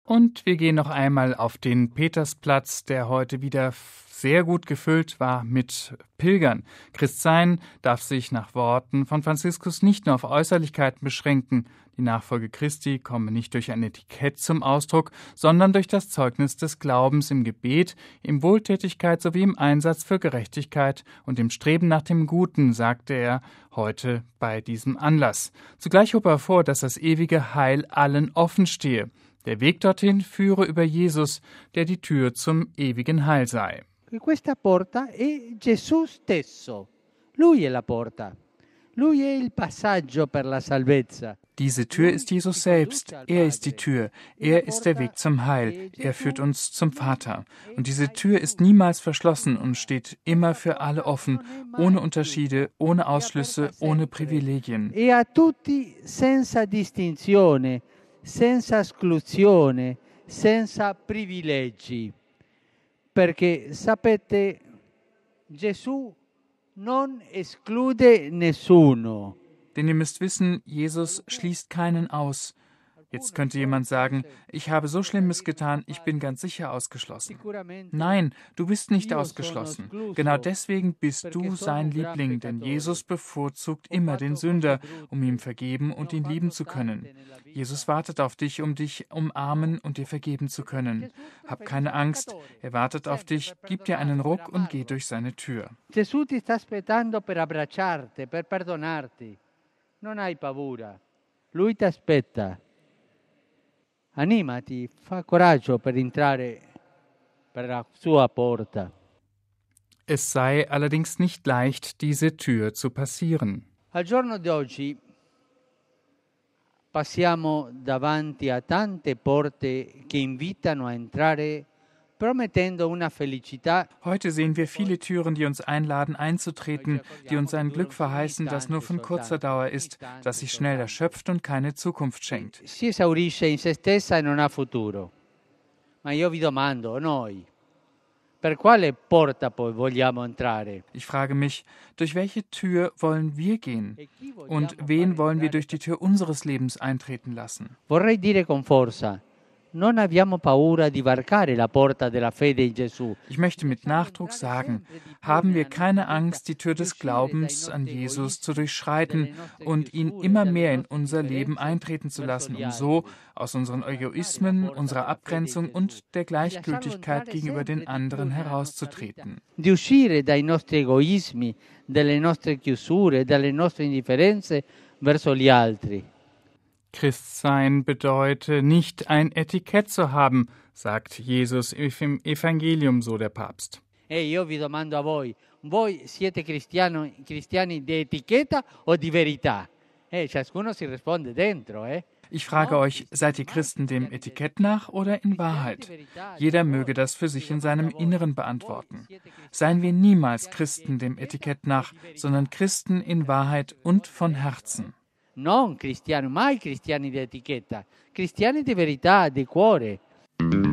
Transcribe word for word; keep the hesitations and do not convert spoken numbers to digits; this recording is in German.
Und wir gehen noch einmal auf den Petersplatz, der heute wieder sehr gut gefüllt war mit Pilgern. Christsein darf sich nach Worten von Franziskus nicht nur auf Äußerlichkeiten beschränken. Die Nachfolge Christi komme nicht durch ein Etikett zum Ausdruck, sondern durch das Zeugnis des Glaubens im Gebet, im Wohltätigkeit sowie im Einsatz für Gerechtigkeit und im Streben nach dem Guten, sagte er heute bei diesem Anlass. Zugleich hob er vor, dass das ewige Heil allen offen stehe. Der Weg dorthin führe über Jesus, der die Tür zum ewigen Heil sei. Questa porta è Gesù stesso. Lui è la porta. Lui è il passaggio per la salvezza. Diese Tür ist Jesus selbst. Er ist die Tür. Er ist der Weg zum Heil. Er führt uns zum Vater. Und diese Tür ist niemals verschlossen und steht immer für alle offen, ohne Unterschiede, ohne Ausschlüsse, ohne Privilegien. E a tutti senza distinzione, senza esclusione, senza privilegi. Perché sapete, Gesù non esclude nessuno. Denn ihr müsst wissen, Jesus schließt keinen aus. Jetzt könnte jemand sagen, ich habe so Schlimmes getan, ich bin ganz sicher ausgeschlossen. Nein, du bist nicht ausgeschlossen. Genau deswegen bist du sein Liebling, denn Jesus bevorzugt immer den Sünder, um ihm vergeben und ihn lieben zu können. Jesus wartet auf dich, um dich umarmen und dir vergeben zu können. Hab keine Angst, er wartet auf dich, gib dir einen Ruck und geh durch seine Tür. Gesù ti sta aspettando per abbracciarti, per perdonarti. Non hai paura. Lui ti aspetta. Animati, fa coraggio per entrare per la sua porta. Es sei allerdings nicht leicht, diese Tür zu passieren. Al giorno d'oggi passiamo davanti a tante porte che invitano a entrare, promettendo una felicità. Heute sehen wir viele Türen, die uns einladen, einzutreten, die uns ein Glück verheißen, das nur von kurzer Dauer ist, das sich schnell erschöpft und keine Zukunft schenkt. Si esaurisce in se stessa e non ha futuro. Ma io vi domando, noi, per quale porta poi vogliamo entrare? Ich frage mich, durch welche Tür wollen wir gehen? Und wen wollen wir durch die Tür unseres Lebens eintreten lassen? Vorrei dire con forza, non abbiamo paura di varcare la porta della fede in Gesù. Ich möchte mit Nachdruck sagen, haben wir keine Angst, die Tür des Glaubens an Jesus zu durchschreiten und ihn immer mehr in unser Leben eintreten zu lassen, um so aus unseren Egoismen, unserer Abgrenzung und der Gleichgültigkeit gegenüber den anderen herauszutreten. Di uscire dai nostri egoismi, dalle nostre chiusure, dalle nostre indifferenze verso gli altri. Christsein bedeutet nicht ein Etikett zu haben, sagt Jesus im Evangelium, so der Papst. E io vi domando a voi, voi siete cristiano, cristiani di etichetta o di verità? Eh, ciascuno si risponde dentro, eh? Ich frage euch, seid ihr Christen dem Etikett nach oder in Wahrheit? Jeder möge das für sich in seinem Inneren beantworten. Seien wir niemals Christen dem Etikett nach, sondern Christen in Wahrheit und von Herzen. Non cristiani, mai cristiani di etichetta, cristiani di verità, di cuore.